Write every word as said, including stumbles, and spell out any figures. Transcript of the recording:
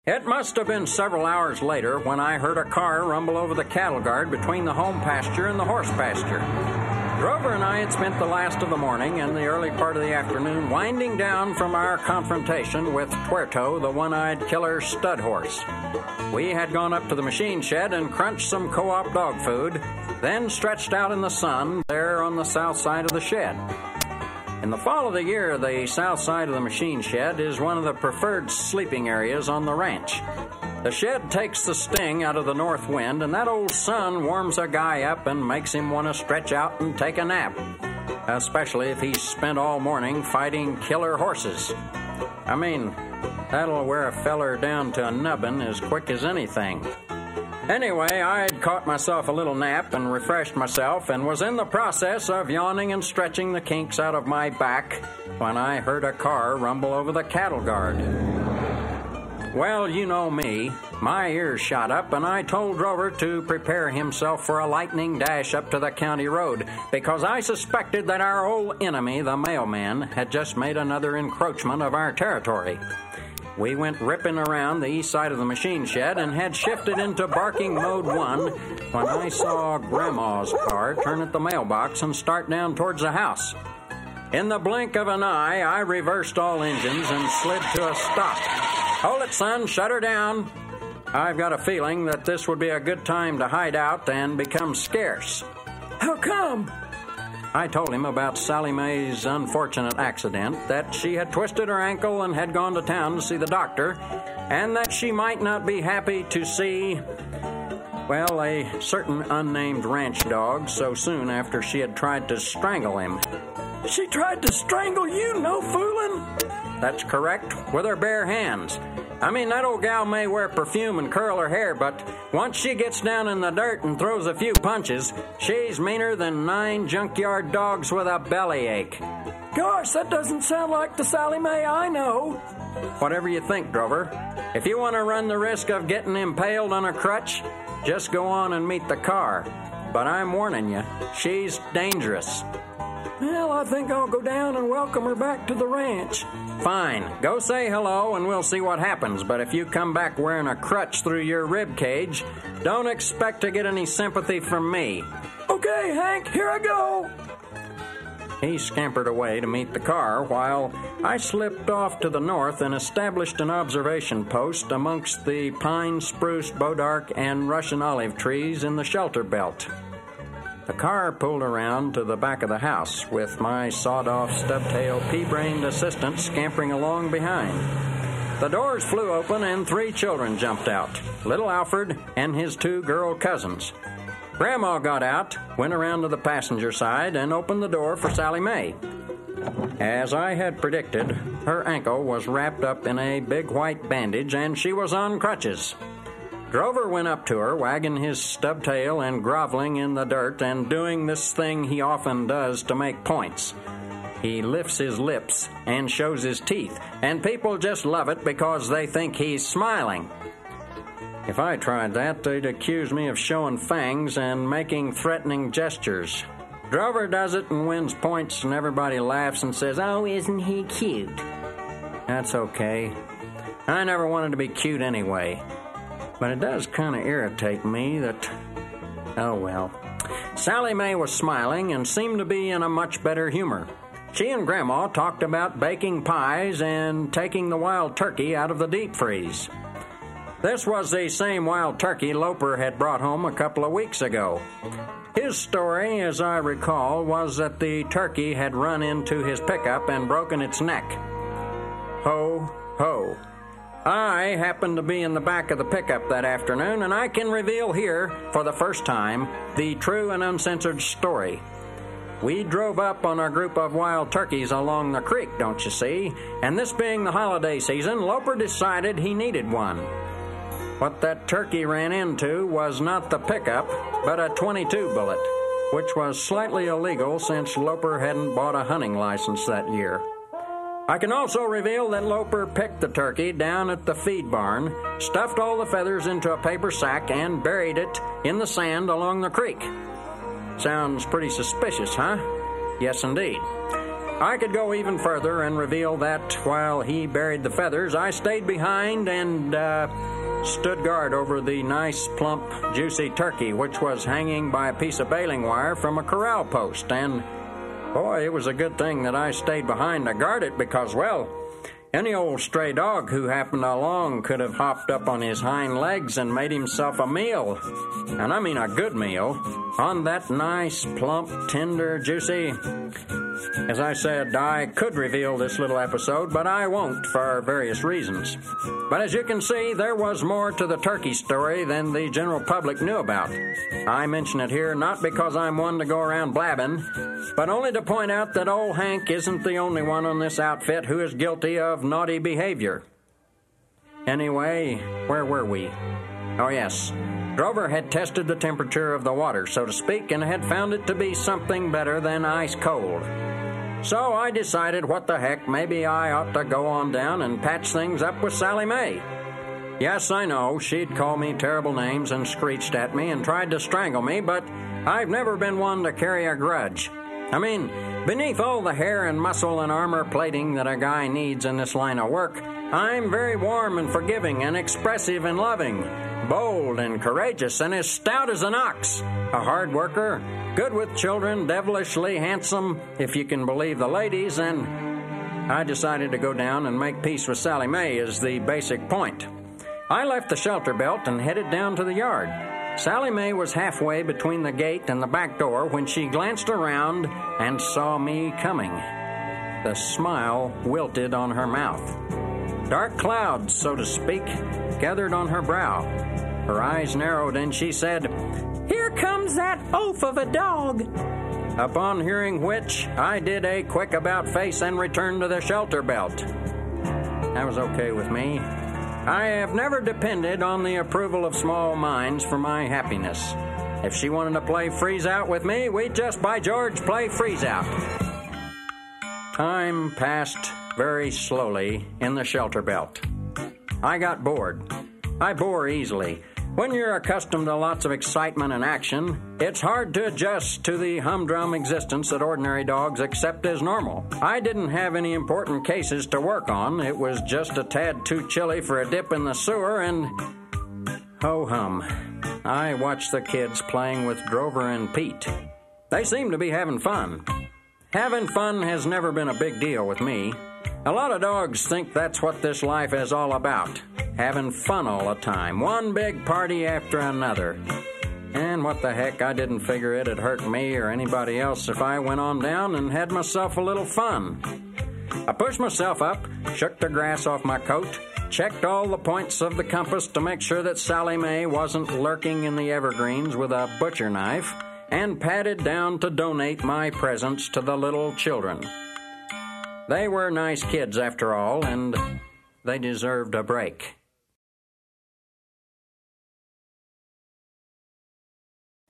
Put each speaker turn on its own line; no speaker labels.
It must have been several hours later when I heard a car rumble over the cattle guard between the home pasture and the horse pasture. Drover and I had spent the last of the morning and the early part of the afternoon winding down from our confrontation with Tuerto, the one-eyed killer stud horse. We had gone up to the machine shed and crunched some co-op dog food, then stretched out in the sun there on the south side of the shed. In the fall of the year, the south side of the machine shed is one of the preferred sleeping areas on the ranch. The shed takes the sting out of the north wind, and that old sun warms a guy up and makes him want to stretch out and take a nap, especially if he's spent all morning fighting killer horses. I mean, that'll wear a feller down to a nubbin as quick as anything. Anyway, I had caught myself a little nap and refreshed myself and was in the process of yawning and stretching the kinks out of my back when I heard a car rumble over the cattle guard. Well, you know me. My ears shot up, and I told Drover to prepare himself for a lightning dash up to the county road because I suspected that our old enemy, the mailman, had just made another encroachment of our territory. We went ripping around the east side of the machine shed and had shifted into barking mode one when I saw Grandma's car turn at the mailbox and start down towards the house. In the blink of an eye, I reversed all engines and slid to a stop. "Hold it, son. Shut her down." I've got a feeling that this would be a good time to hide out and become scarce.
"How come?"
I told him about Sally Mae's unfortunate accident, that she had twisted her ankle and had gone to town to see the doctor, and that she might not be happy to see, well, a certain unnamed ranch dog so soon after she had tried to strangle him.
"She tried to strangle you? No fooling?"
"That's correct, with her bare hands. I mean, that old gal may wear perfume and curl her hair, but once she gets down in the dirt and throws a few punches, she's meaner than nine junkyard dogs with a bellyache."
"Gosh, that doesn't sound like the Sally Mae I know."
"Whatever you think, Drover. If you want to run the risk of getting impaled on a crutch, just go on and meet the car. But I'm warning you, she's dangerous."
"Well, I think I'll go down and welcome her back to the ranch."
"Fine. Go say hello and we'll see what happens. But if you come back wearing a crutch through your rib cage, don't expect to get any sympathy from me."
"Okay, Hank, here I go."
He scampered away to meet the car while I slipped off to the north and established an observation post amongst the pine, spruce, bodark, and Russian olive trees in the shelter belt. The car pulled around to the back of the house, with my sawed-off, stubtail, pea-brained assistant scampering along behind. The doors flew open and three children jumped out, little Alfred and his two girl cousins. Grandma got out, went around to the passenger side, and opened the door for Sally Mae. As I had predicted, her ankle was wrapped up in a big white bandage, and she was on crutches. Drover went up to her, wagging his stubtail and groveling in the dirt and doing this thing he often does to make points. He lifts his lips and shows his teeth, and people just love it because they think he's smiling. If I tried that, they'd accuse me of showing fangs and making threatening gestures. Drover does it and wins points, and everybody laughs and says, "Oh, isn't he cute?" That's okay. I never wanted to be cute anyway. But it does kind of irritate me that, oh well. Sally Mae was smiling and seemed to be in a much better humor. She and Grandma talked about baking pies and taking the wild turkey out of the deep freeze. This was the same wild turkey Loper had brought home a couple of weeks ago. His story, as I recall, was that the turkey had run into his pickup and broken its neck. Ho, ho. I happened to be in the back of the pickup that afternoon, and I can reveal here, for the first time, the true and uncensored story. We drove up on our group of wild turkeys along the creek, don't you see? And this being the holiday season, Loper decided he needed one. What that turkey ran into was not the pickup, but a twenty-two bullet, which was slightly illegal since Loper hadn't bought a hunting license that year. I can also reveal that Loper picked the turkey down at the feed barn, stuffed all the feathers into a paper sack, and buried it in the sand along the creek. Sounds pretty suspicious, huh? Yes, indeed. I could go even further and reveal that while he buried the feathers, I stayed behind and uh, stood guard over the nice, plump, juicy turkey, which was hanging by a piece of baling wire from a corral post. And, boy, it was a good thing that I stayed behind to guard it because, well, any old stray dog who happened along could have hopped up on his hind legs and made himself a meal, and I mean a good meal, on that nice, plump, tender, juicy... As I said, I could reveal this little episode, but I won't for various reasons. But as you can see, there was more to the turkey story than the general public knew about. I mention it here not because I'm one to go around blabbing, but only to point out that old Hank isn't the only one on this outfit who is guilty of naughty behavior. Anyway, where were we? Oh, yes. Drover had tested the temperature of the water, so to speak, and had found it to be something better than ice cold. So I decided, what the heck, maybe I ought to go on down and patch things up with Sally Mae. Yes, I know, she'd call me terrible names and screeched at me and tried to strangle me, but I've never been one to carry a grudge. I mean, beneath all the hair and muscle and armor plating that a guy needs in this line of work, I'm very warm and forgiving and expressive and loving, bold and courageous and as stout as an ox, a hard worker, good with children, devilishly handsome, if you can believe the ladies, and I decided to go down and make peace with Sally Mae is the basic point. I left the shelter belt and headed down to the yard. Sally Mae was halfway between the gate and the back door when she glanced around and saw me coming. The smile wilted on her mouth. Dark clouds, so to speak, gathered on her brow. Her eyes narrowed and she said, "Here comes that oaf of a dog." Upon hearing which, I did a quick about-face and returned to the shelter belt. That was okay with me. I have never depended on the approval of small minds for my happiness. If she wanted to play freeze-out with me, we'd just, by George, play freeze-out. Time passed very slowly in the shelter belt. I got bored. I bore easily. When you're accustomed to lots of excitement and action, it's hard to adjust to the humdrum existence that ordinary dogs accept as normal. I didn't have any important cases to work on. It was just a tad too chilly for a dip in the sewer, and ho-hum. I watched the kids playing with Drover and Pete. They seemed to be having fun. Having fun has never been a big deal with me. A lot of dogs think that's what this life is all about. Having fun all the time. One big party after another. And what the heck, I didn't figure it'd hurt me or anybody else if I went on down and had myself a little fun. I pushed myself up, shook the grass off my coat, checked all the points of the compass to make sure that Sally Mae wasn't lurking in the evergreens with a butcher knife, and padded down to donate my presents to the little children. They were nice kids after all, and they deserved a break.